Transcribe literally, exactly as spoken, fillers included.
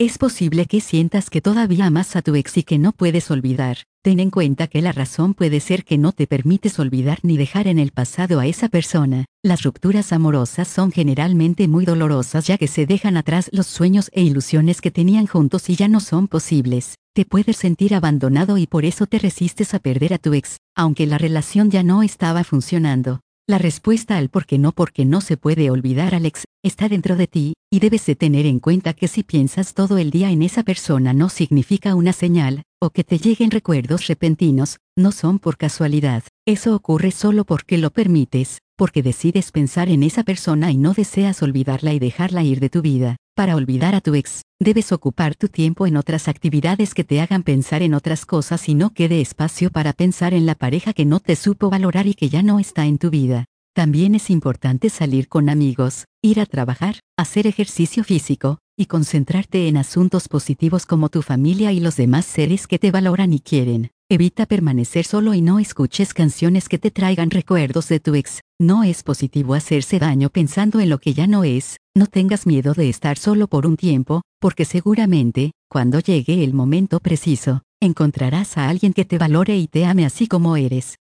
Es posible que sientas que todavía amas a tu ex y que no puedes olvidar. Ten en cuenta que la razón puede ser que no te permites olvidar ni dejar en el pasado a esa persona. Las rupturas amorosas son generalmente muy dolorosas ya que se dejan atrás los sueños e ilusiones que tenían juntos y ya no son posibles. Te puedes sentir abandonado y por eso te resistes a perder a tu ex, aunque la relación ya no estaba funcionando. La respuesta al por qué no porque no se puede olvidar al ex está dentro de ti, y debes de tener en cuenta que si piensas todo el día en esa persona no significa una señal, o que te lleguen recuerdos repentinos, no son por casualidad. Eso ocurre solo porque lo permites, porque decides pensar en esa persona y no deseas olvidarla y dejarla ir de tu vida. Para olvidar a tu ex, debes ocupar tu tiempo en otras actividades que te hagan pensar en otras cosas y no quede espacio para pensar en la pareja que no te supo valorar y que ya no está en tu vida. También es importante salir con amigos, ir a trabajar, hacer ejercicio físico, y concentrarte en asuntos positivos como tu familia y los demás seres que te valoran y quieren. Evita permanecer solo y no escuches canciones que te traigan recuerdos de tu ex. No es positivo hacerse daño pensando en lo que ya no es. No tengas miedo de estar solo por un tiempo, porque seguramente, cuando llegue el momento preciso, encontrarás a alguien que te valore y te ame así como eres.